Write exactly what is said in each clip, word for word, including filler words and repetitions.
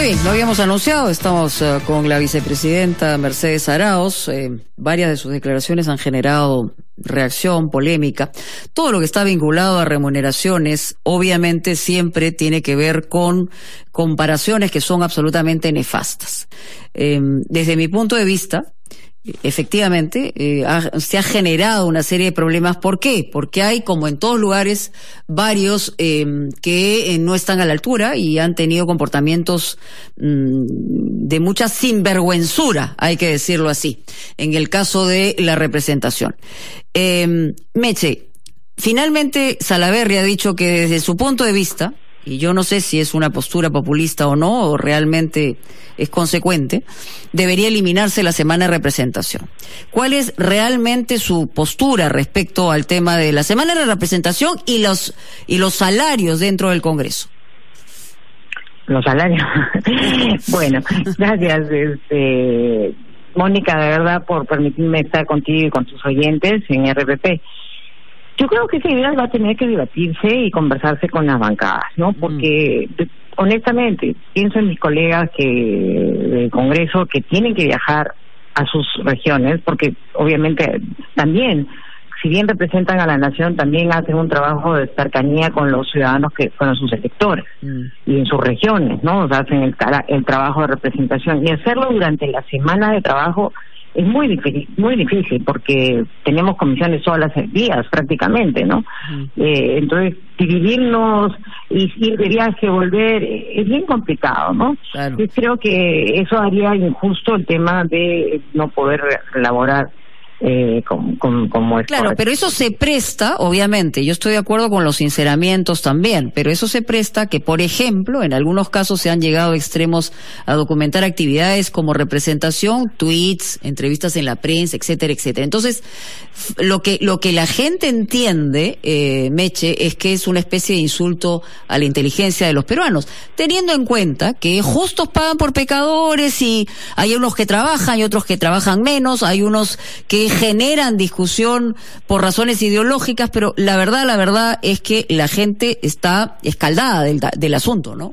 Sí, lo habíamos anunciado, estamos uh, con la vicepresidenta Mercedes Arauz. Eh, varias de sus declaraciones han generado reacción, polémica. Todo lo que está vinculado a remuneraciones, obviamente siempre tiene que ver con comparaciones que son absolutamente nefastas. Eh, desde mi punto de vista, efectivamente, eh, ha, se ha generado una serie de problemas. ¿Por qué? Porque hay, como en todos lugares, varios eh, que eh, no están a la altura y han tenido comportamientos mmm, de mucha sinvergüenzura, hay que decirlo así, en el caso de la representación. Eh, Meche, finalmente Salaverry ha dicho que desde su punto de vista, y yo no sé si es una postura populista o no, o realmente es consecuente, debería eliminarse la semana de representación. ¿Cuál es realmente su postura respecto al tema de la semana de representación y los y los salarios dentro del Congreso? Los salarios. Bueno, gracias, este, Mónica, de verdad, por permitirme estar contigo y con tus oyentes en R P P. Yo creo que esa idea va a tener que debatirse y conversarse con las bancadas, ¿no? Porque, mm. honestamente, pienso en mis colegas que del Congreso que tienen que viajar a sus regiones, porque obviamente también, si bien representan a la nación, también hacen un trabajo de cercanía con los ciudadanos que fueron sus electores mm. y en sus regiones, ¿no? O sea, hacen el, el trabajo de representación. Y hacerlo durante la semana de trabajo es muy difícil, muy difícil, porque tenemos comisiones todas las días prácticamente, ¿no? Uh-huh. Eh, entonces, dividirnos y ir de viaje, volver, es bien complicado, ¿no? Claro. Yo creo que eso haría injusto el tema de no poder elaborar Eh, como, como, como claro, pero eso se presta, obviamente, yo estoy de acuerdo con los sinceramientos también, pero eso se presta que, por ejemplo, en algunos casos se han llegado a extremos a documentar actividades como representación, tweets, entrevistas en la prensa, etcétera, etcétera. Entonces, lo que lo que la gente entiende, eh, Meche, es que es una especie de insulto a la inteligencia de los peruanos, teniendo en cuenta que justos pagan por pecadores y hay unos que trabajan y otros que trabajan menos, hay unos que generan discusión por razones ideológicas, pero la verdad, la verdad es que la gente está escaldada del, del asunto, ¿no?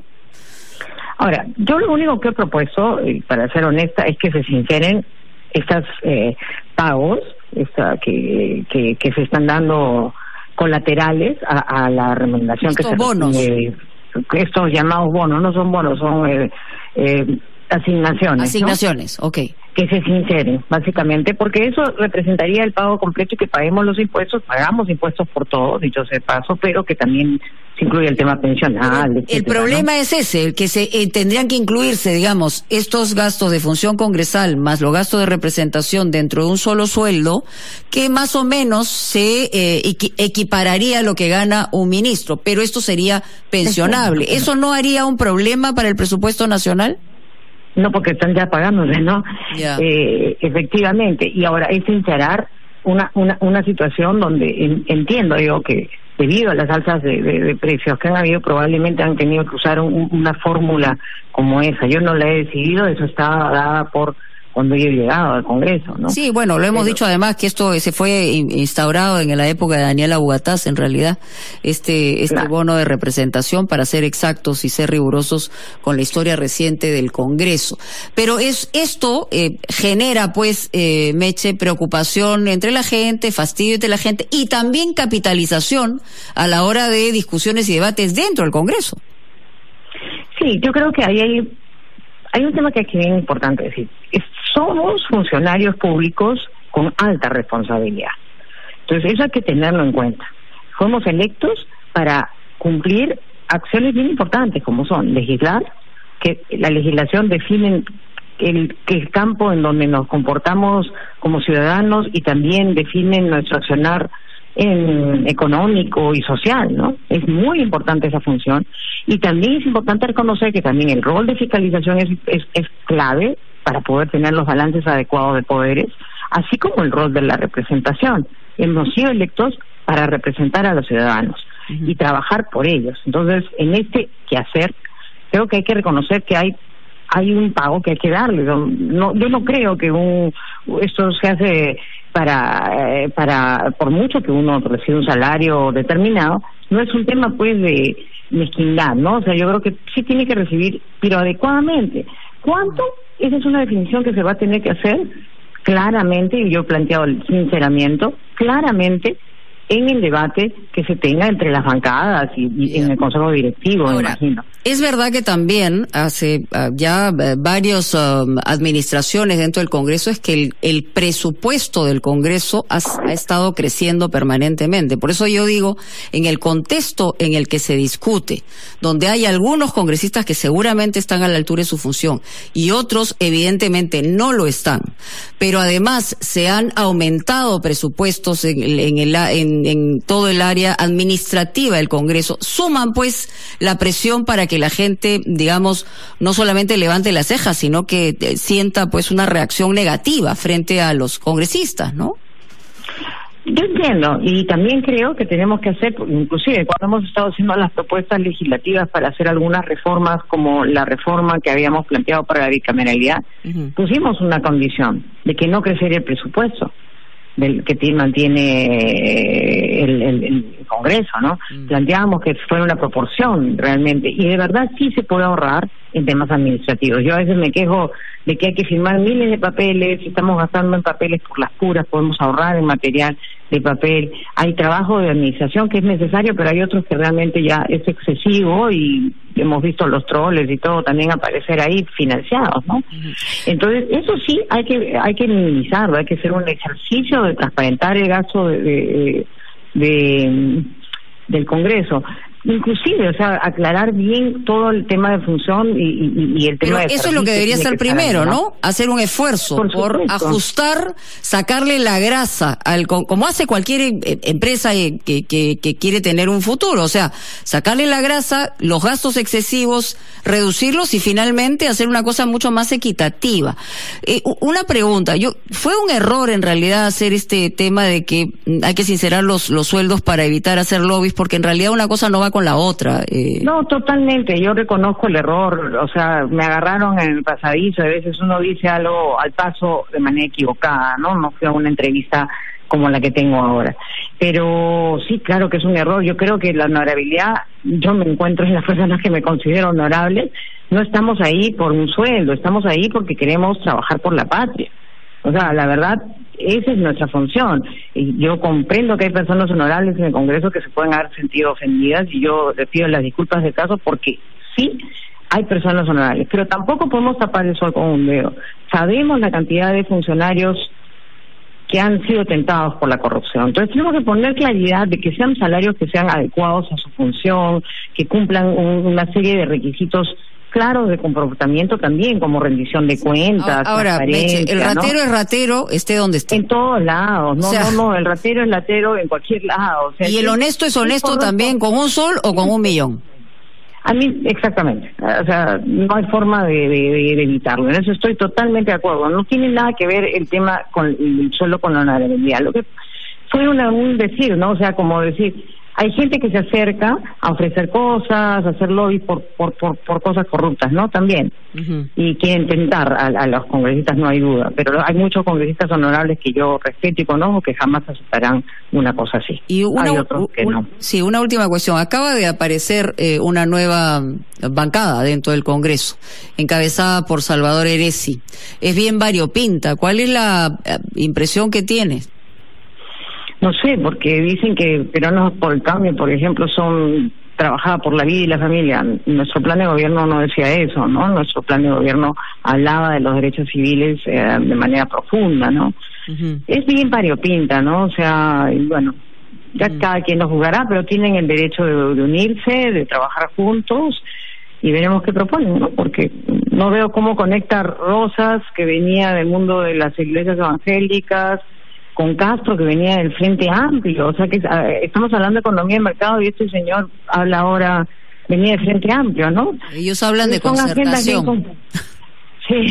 Ahora, yo lo único que he propuesto, y para ser honesta, es que se sinceren estas eh, pagos esta, que, que que se están dando colaterales a, a la remuneración. Estos que se bonos. Eh, estos llamados bonos, no son bonos, son eh, eh, asignaciones. Asignaciones, ¿no? ok. Que se sinceren, básicamente, porque eso representaría el pago completo y que paguemos los impuestos, pagamos impuestos por todo, dicho sea de paso, pero que también se incluye el tema pensional, el, etcétera, el problema, ¿no? Es ese, el que se eh, tendrían que incluirse, digamos, estos gastos de función congresal más los gastos de representación dentro de un solo sueldo, que más o menos se eh, equi equipararía a lo que gana un ministro, pero esto sería pensionable. ¿Eso no haría un problema para el presupuesto nacional? No, porque están ya pagándole, ¿no? Yeah. Eh, efectivamente. Y ahora es sincerar una una una situación donde en, entiendo yo que debido a las alzas de, de, de precios que han habido, probablemente han tenido que usar un, una fórmula como esa. Yo no la he decidido, eso está dada por cuando yo he llegado al Congreso, ¿no? Sí, bueno, lo hemos Pero, dicho además que esto se fue instaurado en la época de Daniela Bugatás, en realidad, este este claro. bono de representación, para ser exactos y ser rigurosos con la historia reciente del Congreso. Pero es esto eh, genera, pues, eh, Meche, preocupación entre la gente, fastidio entre la gente y también capitalización a la hora de discusiones y debates dentro del Congreso. Sí, yo creo que ahí hay Hay un tema que es bien importante decir. Somos funcionarios públicos con alta responsabilidad. Entonces, eso hay que tenerlo en cuenta. Fuimos electos para cumplir acciones bien importantes, como son legislar, que la legislación define el, el campo en donde nos comportamos como ciudadanos y también definen nuestro accionar en económico y social, ¿no? Es muy importante esa función, y también es importante reconocer que también el rol de fiscalización es, es, es clave para poder tener los balances adecuados de poderes, así como el rol de la representación. Hemos sido electos para representar a los ciudadanos uh-huh. y trabajar por ellos. Entonces, en este quehacer, creo que hay que reconocer que hay hay un pago que hay que darle. No, yo no creo que un esto se hace para eh, para por mucho que uno reciba un salario determinado, no es un tema pues de mezquindad, ¿no? O sea, yo creo que sí tiene que recibir, pero adecuadamente. ¿Cuánto? Esa es una definición que se va a tener que hacer claramente, y yo he planteado el sinceramiento, claramente en el debate que se tenga entre las bancadas y, y en el Consejo Directivo. Ahora, me imagino. Es verdad que también hace uh, ya uh, varias uh, administraciones dentro del Congreso es que el, el presupuesto del Congreso ha, ha estado creciendo permanentemente. Por eso yo digo, en el contexto en el que se discute, donde hay algunos congresistas que seguramente están a la altura de su función y otros evidentemente no lo están, pero además se han aumentado presupuestos en, en, el, en, en todo el área administrativa del Congreso, suman pues la presión para que la gente, digamos, no solamente levante las cejas, sino que eh, sienta pues una reacción negativa frente a los congresistas, ¿no? Yo entiendo, y también creo que tenemos que hacer, inclusive cuando hemos estado haciendo las propuestas legislativas para hacer algunas reformas, como la reforma que habíamos planteado para la bicameralidad, uh-huh. pusimos una condición de que no creciera el presupuesto del que mantiene el, el, el Congreso, ¿no? Mm. Planteábamos que fuera una proporción realmente, y de verdad sí se puede ahorrar en temas administrativos. Yo a veces me quejo de que hay que firmar miles de papeles, estamos gastando en papeles por las puras, podemos ahorrar en material de papel. Hay trabajo de administración que es necesario, pero hay otros que realmente ya es excesivo, y hemos visto los troles y todo también aparecer ahí financiados, ¿no? Uh-huh. Entonces, eso sí hay que hay que minimizarlo, hay que hacer un ejercicio de transparentar el gasto de, de, de del Congreso. Inclusive, o sea, aclarar bien todo el tema de función y, y, y el tema Pero de eso es lo que debería ser primero, ¿no? ¿no? Hacer un esfuerzo por, por ajustar, sacarle la grasa, al como hace cualquier empresa que, que, que quiere tener un futuro. O sea, sacarle la grasa, los gastos excesivos, reducirlos y finalmente hacer una cosa mucho más equitativa. Eh, una pregunta, yo ¿fue un error en realidad hacer este tema de que hay que sincerar los, los sueldos para evitar hacer lobbies? Porque en realidad una cosa no va con la otra. Eh. No, totalmente, yo reconozco el error, o sea, me agarraron en el pasadizo, a veces uno dice algo al paso de manera equivocada, ¿no? No fue una entrevista como la que tengo ahora. Pero sí, claro que es un error. Yo creo que la honorabilidad, yo me encuentro en las personas que me considero honorables, no estamos ahí por un sueldo, estamos ahí porque queremos trabajar por la patria. O sea, la verdad, esa es nuestra función. Y yo comprendo que hay personas honorables en el Congreso que se pueden haber sentido ofendidas, y yo les pido las disculpas del caso, porque sí hay personas honorables, pero tampoco podemos tapar el sol con un dedo. Sabemos la cantidad de funcionarios que han sido tentados por la corrupción. Entonces tenemos que poner claridad de que sean salarios que sean adecuados a su función, que cumplan un, una serie de requisitos claros de comportamiento también, como rendición de cuentas. Ahora, Meche, el ratero, ¿no? Es ratero, esté donde esté. En todos lados, no, o sea, no, no, el ratero es latero en cualquier lado. O sea, ¿y el honesto es honesto es también con un sol o con un millón? A mí, exactamente. O sea, no hay forma de, de, de evitarlo. En eso estoy totalmente de acuerdo. No tiene nada que ver el tema con el suelo con la honorabilidad. Lo que fue una, un decir, ¿no? O sea, como decir, hay gente que se acerca a ofrecer cosas, a hacer lobby por por por, por cosas corruptas, ¿no? También. Uh-huh. Y quieren tentar a, a los congresistas, no hay duda. Pero hay muchos congresistas honorables que yo respeto y conozco que jamás aceptarán una cosa así. Y una, hay otros que un, no. Sí, una última cuestión. Acaba de aparecer eh, una nueva bancada dentro del Congreso, encabezada por Salvador Heresi. Es bien variopinta. ¿Cuál es la eh, impresión que tienes? No sé, porque dicen que peruanos por el cambio, por ejemplo, son trabajada por la vida y la familia. Nuestro plan de gobierno no decía eso, ¿no? Nuestro plan de gobierno hablaba de los derechos civiles eh, de manera profunda, ¿no? Uh-huh. Es bien variopinta, ¿no? O sea, y bueno, ya uh-huh. cada quien lo juzgará, pero tienen el derecho de, de unirse, de trabajar juntos, y veremos qué proponen, ¿no? Porque no veo cómo conecta Rosas, que venía del mundo de las iglesias evangélicas, con Castro, que venía del Frente Amplio. O sea que eh, estamos hablando de economía de mercado, y este señor habla ahora, venía del Frente Amplio, ¿no? Ellos hablan de concertación. Con... Sí,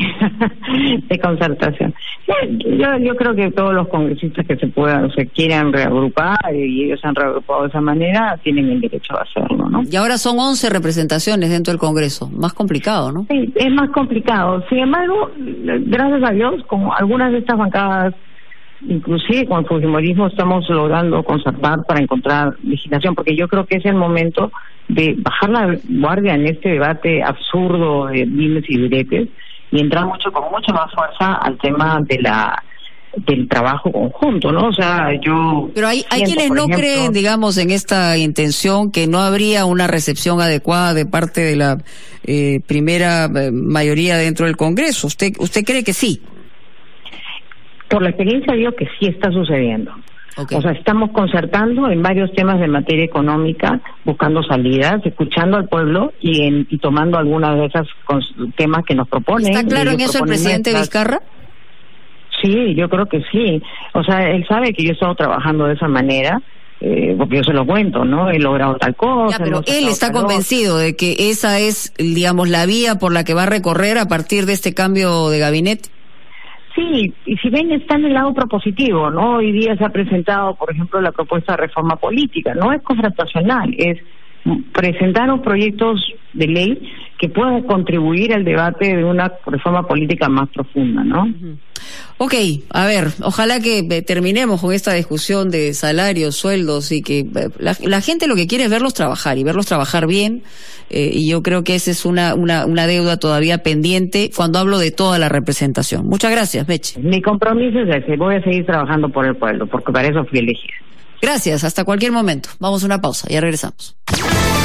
de concertación. Yo, yo creo que todos los congresistas que se puedan, o se quieran reagrupar, y ellos se han reagrupado de esa manera, tienen el derecho a hacerlo, ¿no? Y ahora son once representaciones dentro del Congreso. Más complicado, ¿no? Sí, es más complicado. Sin embargo, gracias a Dios, como algunas de estas bancadas, inclusive con el fujimorismo, estamos logrando concertar para encontrar legislación, porque yo creo que es el momento de bajar la guardia en este debate absurdo de dimes y diretes y entrar mucho con mucha más fuerza al tema de la del trabajo conjunto, ¿no? O sea, yo... Pero hay, hay siento, quienes no ejemplo, creen, digamos, en esta intención, que no habría una recepción adecuada de parte de la eh, primera eh, mayoría dentro del Congreso. ¿Usted usted cree que sí? Por la experiencia digo que sí está sucediendo. Okay. O sea, estamos concertando en varios temas de materia económica, buscando salidas, escuchando al pueblo y, en, y tomando algunas de esos temas que nos proponen. ¿Está claro en eso el presidente Vizcarra? Sí, yo creo que sí. O sea, él sabe que yo he estado trabajando de esa manera, eh, porque yo se lo cuento, ¿no? He logrado tal cosa. Ya, pero él está convencido de que esa es, digamos, la vía por la que va a recorrer a partir de este cambio de gabinete. Sí, y si ven, está en el lado propositivo, ¿no? Hoy día se ha presentado, por ejemplo, la propuesta de reforma política. No es confrontacional, es presentar proyectos de ley que puedan contribuir al debate de una reforma política más profunda, ¿no? Uh-huh. Ok, a ver, ojalá que terminemos con esta discusión de salarios, sueldos y que la, la gente lo que quiere es verlos trabajar y verlos trabajar bien, eh, y yo creo que esa es una, una, una deuda todavía pendiente cuando hablo de toda la representación. Muchas gracias, Meche. Mi compromiso es ese, voy a seguir trabajando por el pueblo, porque para eso fui elegida. Gracias, hasta cualquier momento. Vamos a una pausa, ya regresamos.